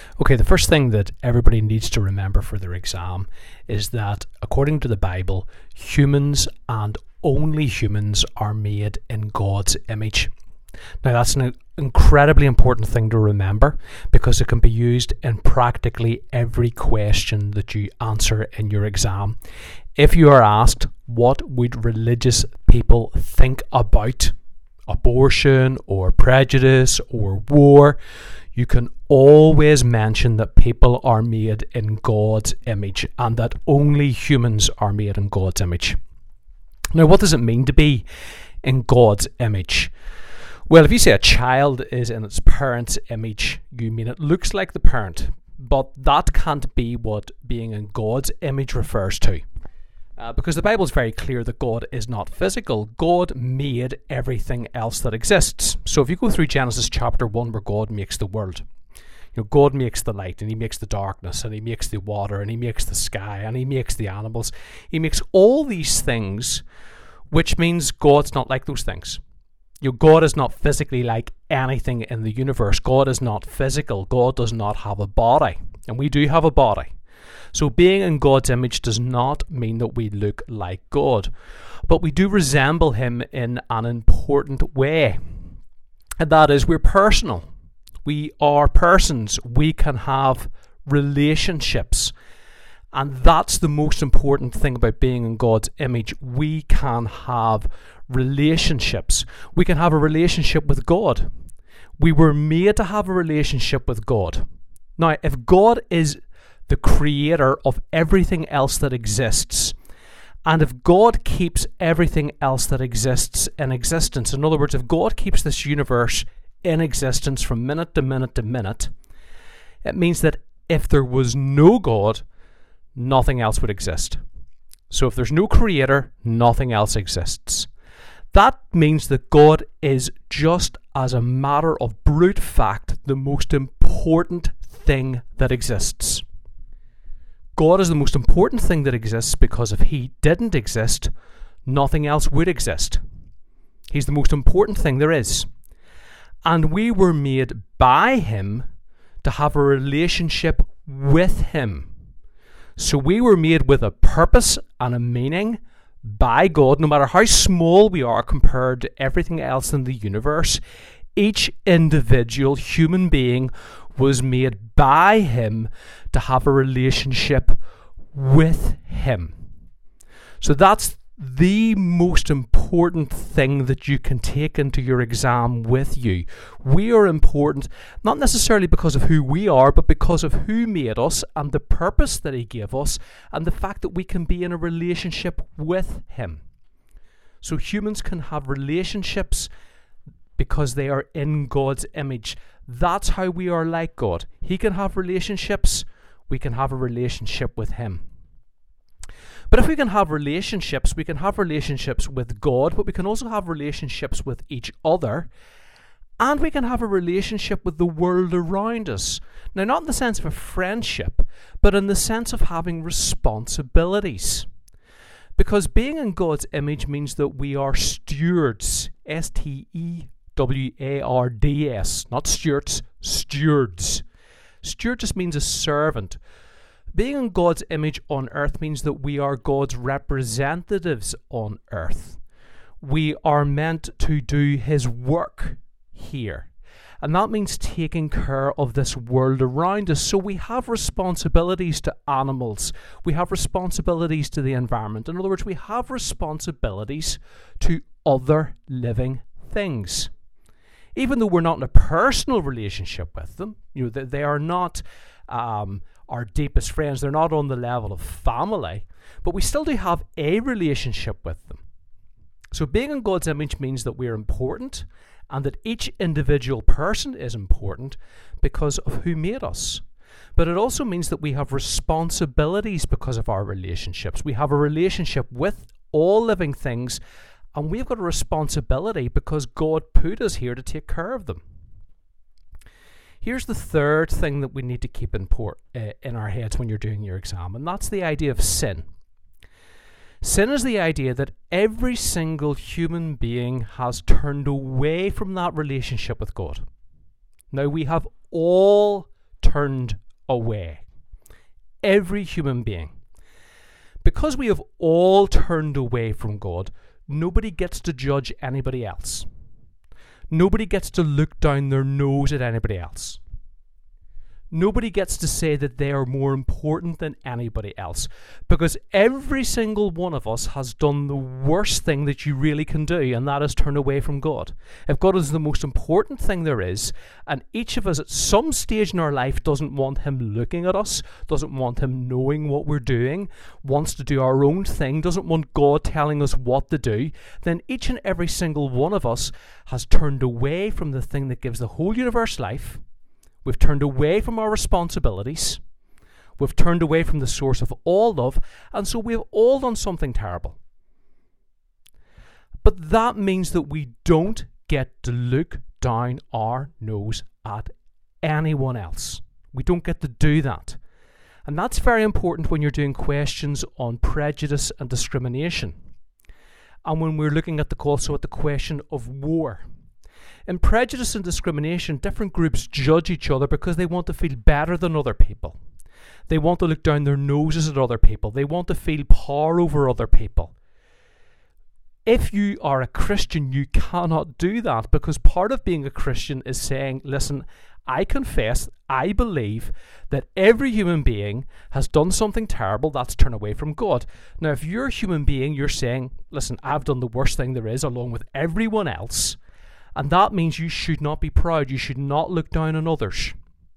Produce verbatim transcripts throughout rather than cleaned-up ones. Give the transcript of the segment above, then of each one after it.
Okay, the first thing that everybody needs to remember for their exam is that, according to the Bible, humans and only humans are made in God's image. Now, that's an incredibly important thing to remember because it can be used in practically every question that you answer in your exam. If you are asked, what would religious people think about abortion or prejudice or war, you can always mention that people are made in God's image and that only humans are made in God's image. Now, what does it mean to be in God's image? Well, if you say a child is in its parent's image, you mean it looks like the parent, but that can't be what being in God's image refers to. Uh, because the Bible is very clear that God is not physical. God made everything else that exists. So if you go through Genesis chapter one, where God makes the world, you know, God makes the light, and he makes the darkness, and he makes the water, and he makes the sky, and he makes the animals. He makes all these things, which means God's not like those things. You know, God is not physically like anything in the universe. God is not physical. God does not have a body, and we do have a body. So being in God's image does not mean that we look like God, but we do resemble him in an important way. And that is, we're personal. We are persons. We can have relationships. And that's the most important thing about being in God's image. We can have relationships. We can have a relationship with God. We were made to have a relationship with God. Now, if God is the creator of everything else that exists, and if God keeps everything else that exists in existence, in other words, if God keeps this universe in existence from minute to minute to minute, it means that if there was no God, nothing else would exist. So if there's no creator, nothing else exists. That means that God is, just as a matter of brute fact, the most important thing that exists. God is the most important thing that exists because if he didn't exist, nothing else would exist. He's the most important thing there is. And we were made by him to have a relationship with him. So we were made with a purpose and a meaning by God, no matter how small we are compared to everything else in the universe. Each individual human being was made by him to have a relationship with him. So that's the most important thing that you can take into your exam with you. We are important, not necessarily because of who we are, but because of who made us and the purpose that he gave us and the fact that we can be in a relationship with him. So humans can have relationships because they are in God's image. That's how we are like God. He can have relationships. We can have a relationship with him. But if we can have relationships, we can have relationships with God, but we can also have relationships with each other, and we can have a relationship with the world around us. Now, not in the sense of a friendship, but in the sense of having responsibilities. Because being in God's image means that we are stewards, S T E W A R D S, not stewards, stewards. Steward just means a servant. Being in God's image on earth means that we are God's representatives on earth. We are meant to do his work here. And that means taking care of this world around us. So we have responsibilities to animals. We have responsibilities to the environment. In other words, we have responsibilities to other living things. Even though we're not in a personal relationship with them, you know, they, they are not um, our deepest friends. They're not on the level of family, but we still do have a relationship with them. So being in God's image means that we're important and that each individual person is important because of who made us. But it also means that we have responsibilities because of our relationships. We have a relationship with all living things, and we've got a responsibility because God put us here to take care of them. Here's the third thing that we need to keep in, port, uh, in our heads when you're doing your exam, and that's the idea of sin. Sin is the idea that every single human being has turned away from that relationship with God. Now, we have all turned away. Every human being. Because we have all turned away from God, nobody gets to judge anybody else. Nobody gets to look down their nose at anybody else. Nobody gets to say that they are more important than anybody else, because every single one of us has done the worst thing that you really can do, and that is turn away from God. If God is the most important thing there is, and each of us at some stage in our life doesn't want him looking at us, doesn't want him knowing what we're doing, wants to do our own thing, doesn't want God telling us what to do, then each and every single one of us has turned away from the thing that gives the whole universe life. We've turned away from our responsibilities. We've turned away from the source of all love, and so we've all done something terrible. But that means that we don't get to look down our nose at anyone else. We don't get to do that. And that's very important when you're doing questions on prejudice and discrimination. And when we're looking at the also at the question of war. In prejudice and discrimination, different groups judge each other because they want to feel better than other people. They want to look down their noses at other people. They want to feel power over other people. If you are a Christian, you cannot do that, because part of being a Christian is saying, listen, I confess, I believe that every human being has done something terrible, that's turn away from God. Now, if you're a human being, you're saying, listen, I've done the worst thing there is along with everyone else. And that means you should not be proud. You should not look down on others.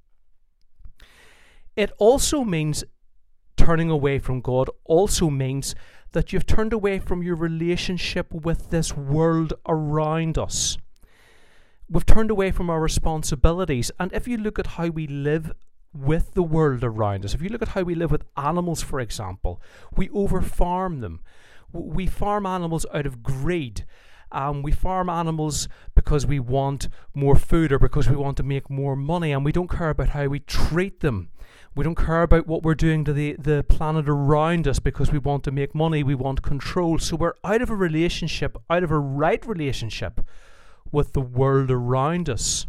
It also means turning away from God also means that you've turned away from your relationship with this world around us. We've turned away from our responsibilities. And if you look at how we live with the world around us, if you look at how we live with animals, for example, we overfarm them. We farm animals out of greed. Um, we farm animals because we want more food or because we want to make more money, and we don't care about how we treat them. We don't care about what we're doing to the, the planet around us because we want to make money, we want control. So we're out of a relationship, out of a right relationship with the world around us.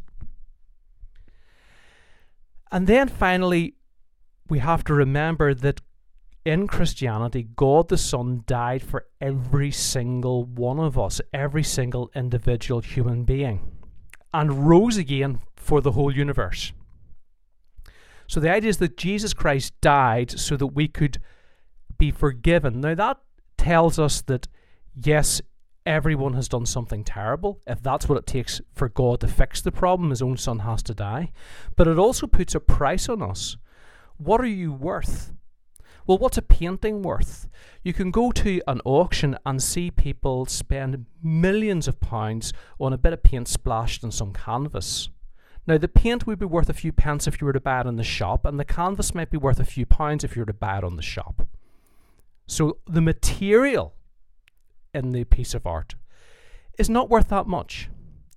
And then finally, we have to remember that in Christianity, God the Son died for every single one of us, every single individual human being, and rose again for the whole universe. So the idea is that Jesus Christ died so that we could be forgiven. Now that tells us that, yes, everyone has done something terrible. If that's what it takes for God to fix the problem, his own Son has to die. But it also puts a price on us. What are you worth? Well, what's a painting worth? You can go to an auction and see people spend millions of pounds on a bit of paint splashed on some canvas. Now, the paint would be worth a few pence if you were to buy it in the shop, and the canvas might be worth a few pounds if you were to buy it on the shop. So the material in the piece of art is not worth that much.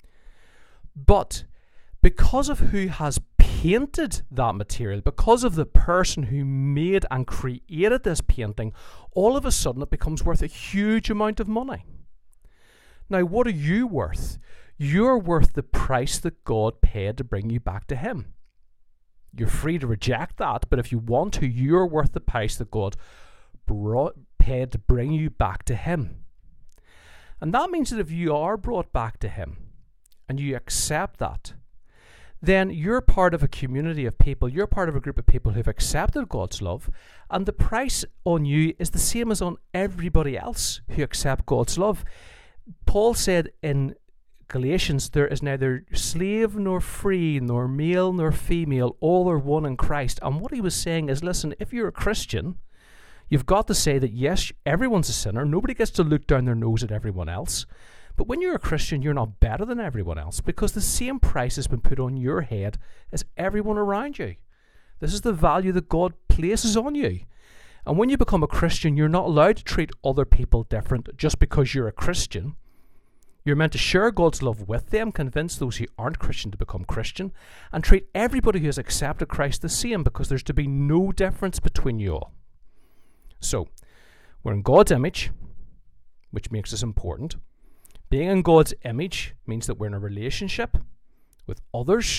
But because of who has painted that material, because of the person who made and created this painting, all of a sudden it becomes worth a huge amount of money. Now, what are you worth? You're worth the price that God paid to bring you back to him. You're free to reject that, but if you want to, you're worth the price that God brought, paid to bring you back to him. And that means that if you are brought back to him and you accept that, then you're part of a community of people, you're part of a group of people who've accepted God's love, and the price on you is the same as on everybody else who accept God's love. Paul said in Galatians, there is neither slave nor free, nor male nor female, all are one in Christ. And what he was saying is, listen, if you're a Christian, you've got to say that yes, everyone's a sinner, nobody gets to look down their nose at everyone else. But when you're a Christian, you're not better than everyone else, because the same price has been put on your head as everyone around you. This is the value that God places on you. And when you become a Christian, you're not allowed to treat other people different just because you're a Christian. You're meant to share God's love with them, convince those who aren't Christian to become Christian, and treat everybody who has accepted Christ the same, because there's to be no difference between you all. So, we're in God's image, which makes us important. Being in God's image means that we're in a relationship with others.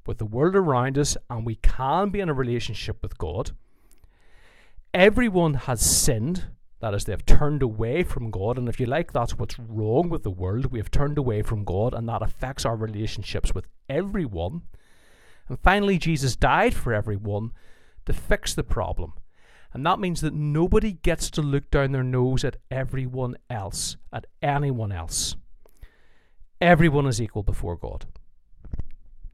with the world around us, and we can be in a relationship with God. Everyone has sinned. That is, they have turned away from God. And if you like, that's what's wrong with the world. We have turned away from God, and that affects our relationships with everyone. And finally, Jesus died for everyone to fix the problem. And that means that nobody gets to look down their nose at everyone else, at anyone else. Everyone is equal before God.